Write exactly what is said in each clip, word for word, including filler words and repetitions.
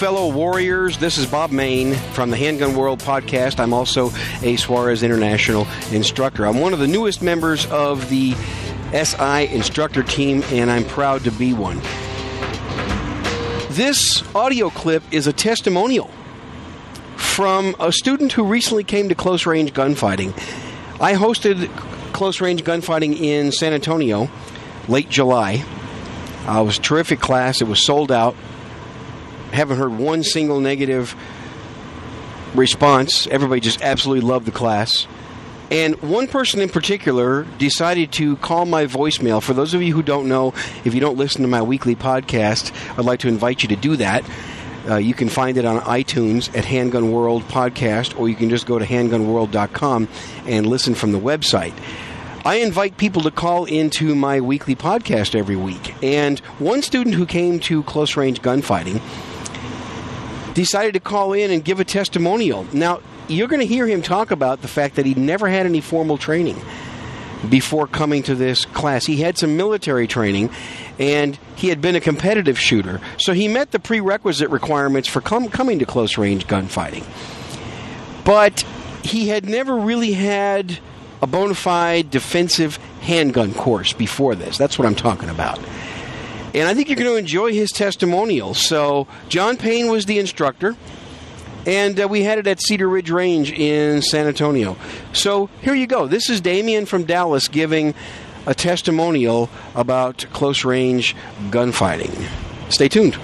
fellow warriors. This is Bob Mayne from the Handgun World podcast. I'm also a Suarez International instructor. I'm one of the newest members of the S I instructor team, and I'm proud to be one. This audio clip is a testimonial from a student who recently came to close range gunfighting. I hosted close range gunfighting in San Antonio late July. Uh, it was a terrific class. It was sold out. Haven't heard one single negative response. Everybody just absolutely loved the class. And one person in particular decided to call my voicemail. For those of you who don't know, if you don't listen to my weekly podcast, I'd like to invite you to do that. Uh, you can find it on iTunes at Handgun World Podcast, or you can just go to handgun world dot com and listen from the website. I invite people to call into my weekly podcast every week. And one student who came to close range gunfighting decided to call in and give a testimonial. Now, you're going to hear him talk about the fact that he never had any formal training before coming to this class. He had some military training, and he had been a competitive shooter. So he met the prerequisite requirements for com- coming to close range gunfighting. But he had never really had a bona fide defensive handgun course before this. That's what I'm talking about. And I think you're going to enjoy his testimonial. So John Payne was the instructor, and uh, we had it at Cedar Ridge Range in San Antonio. So here you go. This is Damien from Dallas giving a testimonial about close range gunfighting. Stay tuned.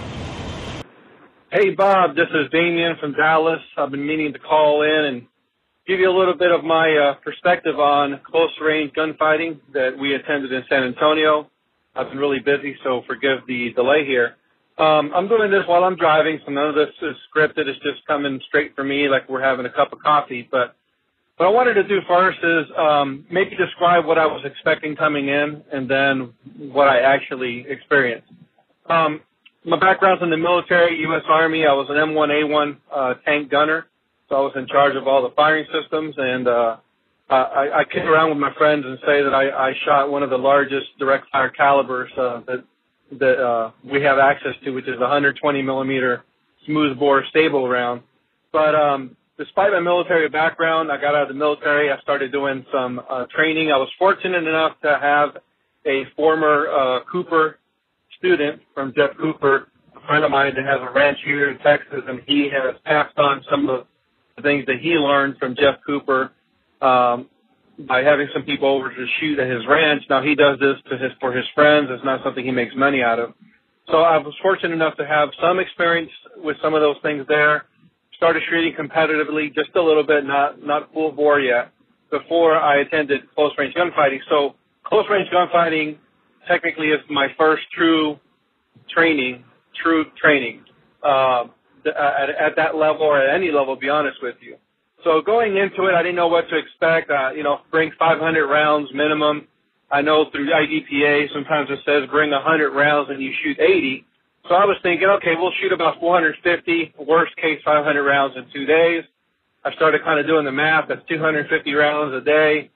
Hey, Bob, this is Damien from Dallas. I've been meaning to call in and give you a little bit of my uh, perspective on close-range gunfighting that we attended in San Antonio. I've been really busy, so forgive the delay here. Um, I'm doing this while I'm driving, so none of this is scripted. It's just coming straight from me like we're having a cup of coffee. But what I wanted to do first is um, maybe describe what I was expecting coming in and then what I actually experienced. Um, my background's in the military, U S Army. I was an M one A one uh, tank gunner. So I was in charge of all the firing systems, and uh, I, I kid around with my friends and say that I, I shot one of the largest direct fire calibers uh, that that uh, we have access to, which is a one hundred twenty millimeter smoothbore stable round. But um, despite my military background, I got out of the military. I started doing some uh, training. I was fortunate enough to have a former uh, Cooper student from Jeff Cooper, a friend of mine that has a ranch here in Texas, and he has passed on some of the things that he learned from Jeff Cooper um, by having some people over to shoot at his ranch. Now, he does this to his, for his friends. It's not something he makes money out of. So I was fortunate enough to have some experience with some of those things there. Started shooting competitively, just a little bit, not not full bore yet, before I attended close-range gunfighting. So close-range gunfighting technically is my first true training, true training. Uh, At, at that level or at any level, to be honest with you. So going into it, I didn't know what to expect. Uh, you know, bring five hundred rounds minimum. I know through I D P A sometimes it says bring one hundred rounds and you shoot eighty. So I was thinking, okay, we'll shoot about four hundred fifty, worst case five hundred rounds in two days. I started kind of doing the math. That's two hundred fifty rounds a day.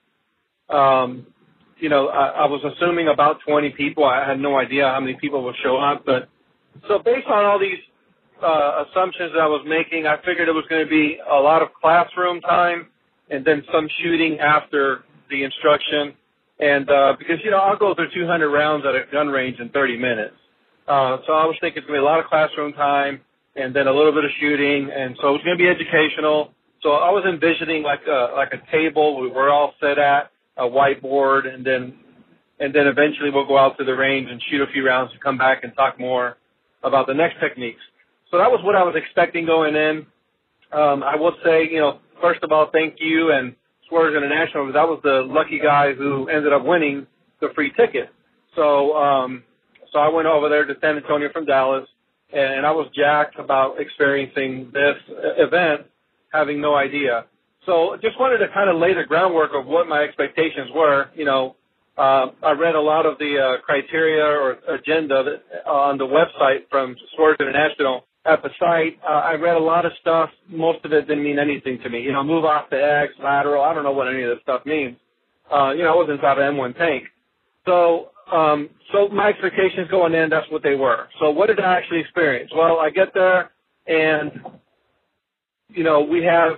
Um, you know, I, I was assuming about twenty people. I had no idea how many people would show up. But so based on all these Uh, assumptions that I was making, I figured it was going to be a lot of classroom time and then some shooting after the instruction. And uh, because, you know, I'll go through two hundred rounds at a gun range in thirty minutes. Uh, so I was thinking it's going to be a lot of classroom time and then a little bit of shooting. And so it was going to be educational. So I was envisioning like a, like a table we were all set at, a whiteboard, and then and then eventually we'll go out to the range and shoot a few rounds and come back and talk more about the next techniques. So that was what I was expecting going in. Um, I will say, you know, first of all, thank you and Suarez International, because I was the lucky guy who ended up winning the free ticket. So, um, so I went over there to San Antonio from Dallas, and I was jacked about experiencing this event, having no idea. So just wanted to kind of lay the groundwork of what my expectations were. You know, uh, I read a lot of the uh, criteria or agenda that, uh, on the website from Suarez International. At the site, uh, I read a lot of stuff. Most of it didn't mean anything to me. You know, move off the X, lateral. I don't know what any of this stuff means. Uh, you know, I was inside an M one tank. So, um, so my expectations going in, that's what they were. So what did I actually experience? Well, I get there. And, you know, we have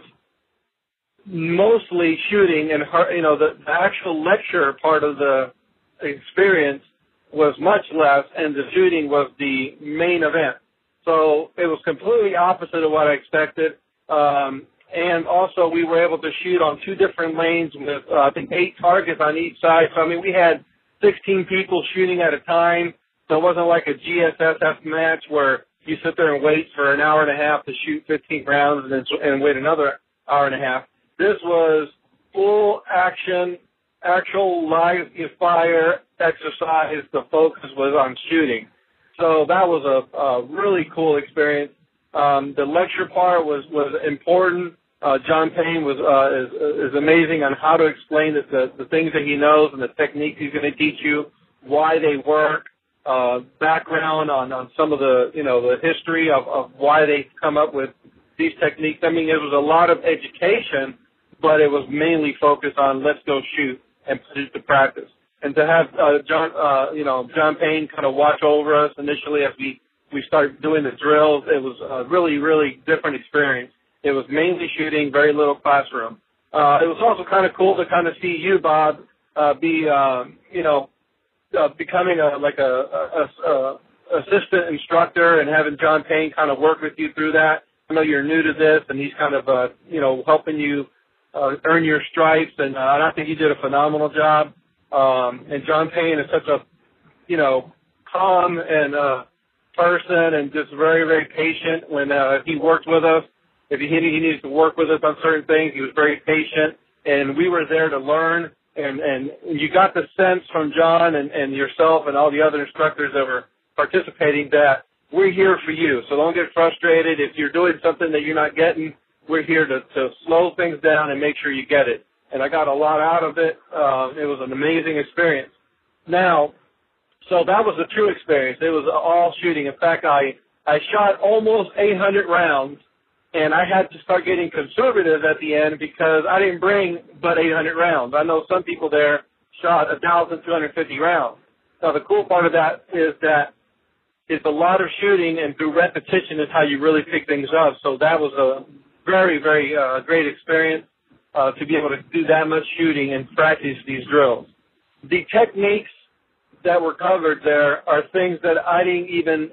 mostly shooting, and, you know, the, the actual lecture part of the experience was much less, and the shooting was the main event. So it was completely opposite of what I expected. Um, and also we were able to shoot on two different lanes with, uh, I think, eight targets on each side. So, I mean, we had sixteen people shooting at a time. So it wasn't like a G S S F match where you sit there and wait for an hour and a half to shoot fifteen rounds and then and wait another hour and a half. This was full action, actual live fire exercise. The focus was on shooting. So that was a, a really cool experience. Um, the lecture part was, was important. Uh, John Payne was uh, is, is amazing on how to explain the, the, the things that he knows and the techniques he's going to teach you, why they work, uh, background on, on some of the, you know, the history of, of why they come up with these techniques. I mean, it was a lot of education, but it was mainly focused on let's go shoot and put it to practice. And to have uh, John, uh, you know, John Payne kind of watch over us initially as we, we started doing the drills, it was a really, really different experience. It was mainly shooting, very little classroom. Uh, it was also kind of cool to kind of see you, Bob, uh, be, um, you know, uh, becoming a, like a, a, a assistant instructor and having John Payne kind of work with you through that. I know you're new to this, and he's kind of, uh, you know, helping you uh, earn your stripes, and, uh, and I think you did a phenomenal job. Um, and John Payne is such a, you know, calm and uh, person and just very, very patient when uh, he worked with us. If he, he needed to work with us on certain things, he was very patient, and we were there to learn. And, and you got the sense from John and, and yourself and all the other instructors that were participating that we're here for you. So don't get frustrated. If you're doing something that you're not getting, we're here to, to slow things down and make sure you get it. And I got a lot out of it. Uh, it was an amazing experience. Now, so that was a true experience. It was all shooting. In fact, I, I shot almost eight hundred rounds, and I had to start getting conservative at the end because I didn't bring but eight hundred rounds. I know some people there shot one thousand two hundred fifty rounds. Now, the cool part of that is that it's a lot of shooting, and through repetition is how you really pick things up. So that was a very, very uh, great experience. Uh, to be able to do that much shooting and practice these drills. The techniques that were covered there are things that I didn't even,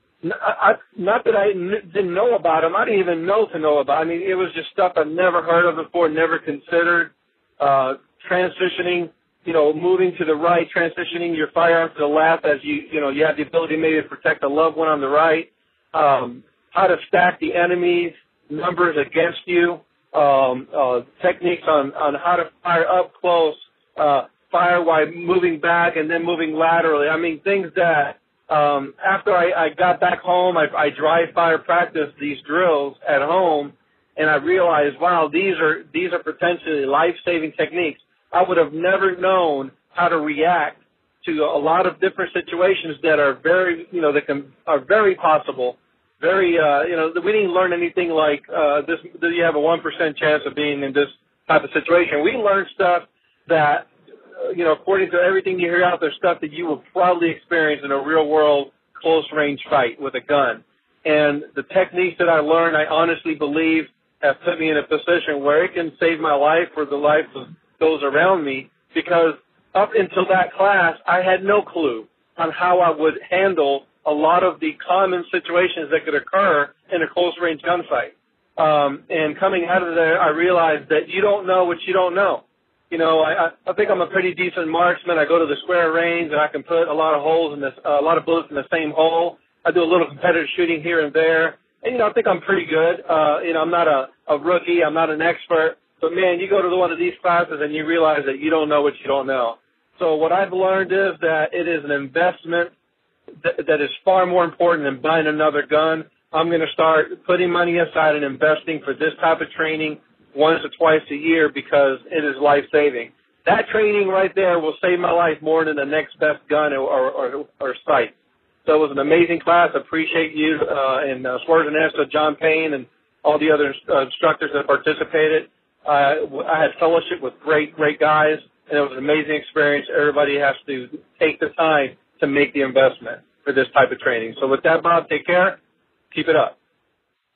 I, not that I n- didn't know about them, I didn't even know to know about. I mean, it was just stuff I'd never heard of before, never considered. Uh, transitioning, you know, moving to the right, transitioning your firearm to the left as you, you know, you have the ability maybe to protect a loved one on the right. Um, how to stack the enemy's numbers against you. Um, uh, techniques on, on how to fire up close, uh, fire while moving back and then moving laterally. I mean, things that um, after I, I got back home, I, I dry fire practiced these drills at home, and I realized, wow, these are these are potentially life-saving techniques. I would have never known how to react to a lot of different situations that are very, you know, that can are very possible. Very, uh, you know, we didn't learn anything like uh, this. That you have a one percent chance of being in this type of situation. We learned stuff that, uh, you know, according to everything you hear out there, stuff that you will probably experience in a real world close range fight with a gun. And the techniques that I learned, I honestly believe, have put me in a position where it can save my life or the life of those around me. Because up until that class, I had no clue on how I would handle a lot of the common situations that could occur in a close-range gunfight. Um, and coming out of there, I realized that you don't know what you don't know. You know, I, I think I'm a pretty decent marksman. I go to the square range, and I can put a lot of holes in this, uh, a lot of bullets in the same hole. I do a little competitive shooting here and there. And, you know, I think I'm pretty good. Uh, you know, I'm not a, a rookie. I'm not an expert. But, man, you go to one of these classes, and you realize that you don't know what you don't know. So what I've learned is that it is an investment that is far more important than buying another gun. I'm going to start putting money aside and investing for this type of training once or twice a year because it is life-saving. That training right there will save my life more than the next best gun or, or, or sight. So it was an amazing class. I appreciate you uh, and uh, Schwarzenegger, John Payne, and all the other uh, instructors that participated. Uh, I had fellowship with great, great guys, and it was an amazing experience. Everybody has to take the time to make the investment for this type of training. So with that, Bob, take care. Keep it up.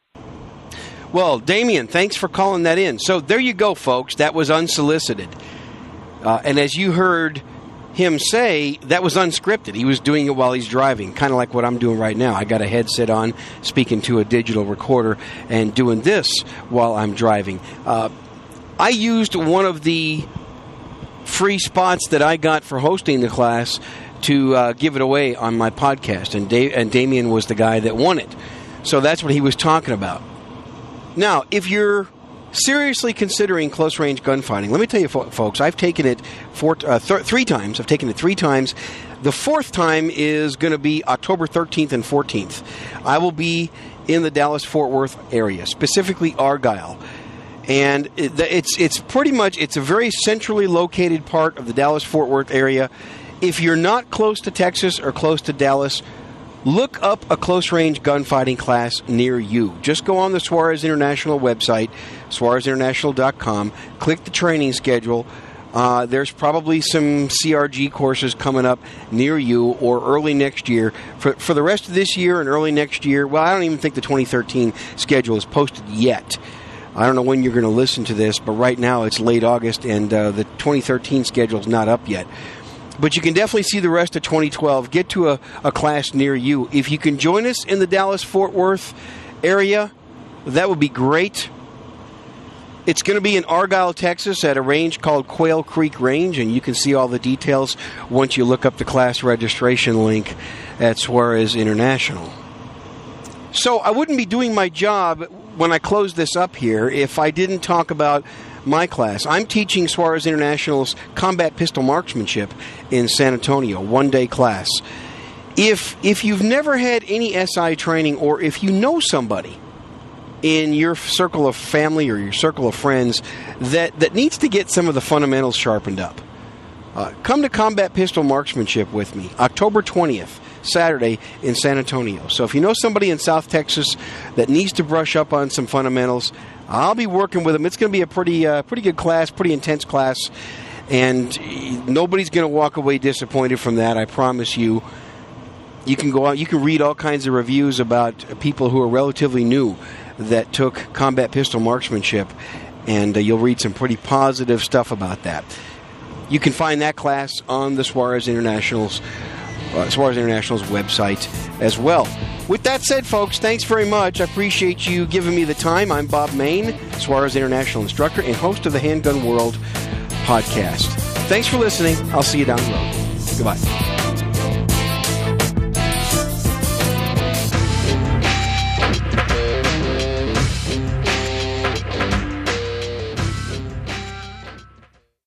Well, Damien, thanks for calling that in. So there you go, folks. That was unsolicited. Uh, and as you heard him say, that was unscripted. He was doing it while he's driving, kind of like what I'm doing right now. I got a headset on, speaking to a digital recorder, and doing this while I'm driving. Uh, I used one of the free spots that I got for hosting the class to uh, give it away on my podcast, and, Dave, and Damien was the guy that won it. So that's what he was talking about. Now, if you're seriously considering close-range gunfighting, let me tell you, fo- folks, I've taken it four, uh, th- three times. I've taken it three times. The fourth time is going to be October thirteenth and fourteenth. I will be in the Dallas-Fort Worth area, specifically Argyle. And it, it's it's pretty much, it's a very centrally located part of the Dallas-Fort Worth area. If you're not close to Texas or close to Dallas, look up a close-range gunfighting class near you. Just go on the Suarez International website, suarez international dot com, click the training schedule. Uh, there's probably some C R G courses coming up near you or early next year. For, for the rest of this year and early next year, well, I don't even think the twenty thirteen schedule is posted yet. I don't know when you're going to listen to this, but right now it's late August, and uh, the twenty thirteen schedule is not up yet. But you can definitely see the rest of twenty twelve. Get to a, a class near you. If you can join us in the Dallas-Fort Worth area, that would be great. It's going to be in Argyle, Texas, at a range called Quail Creek Range, and you can see all the details once you look up the class registration link at Suarez International. So I wouldn't be doing my job when I close this up here if I didn't talk about my class. I'm teaching Suarez International's combat pistol marksmanship in San Antonio, one-day class. If if you've never had any S I training, or if you know somebody in your circle of family or your circle of friends that, that needs to get some of the fundamentals sharpened up, uh, come to combat pistol marksmanship with me, October twentieth. Saturday in San Antonio. So if you know somebody in South Texas that needs to brush up on some fundamentals, I'll be working with them. It's going to be a pretty uh, pretty good class, pretty intense class, and nobody's going to walk away disappointed from that, I promise you. You can go out, you can read all kinds of reviews about people who are relatively new that took combat pistol marksmanship, and uh, you'll read some pretty positive stuff about that. You can find that class on the Suarez International's Uh, Suarez International's website as well. With that said, folks, thanks very much. I appreciate you giving me the time. I'm Bob Mayne, Suarez International instructor and host of the Handgun World podcast. Thanks for listening. I'll see you down the road. Goodbye.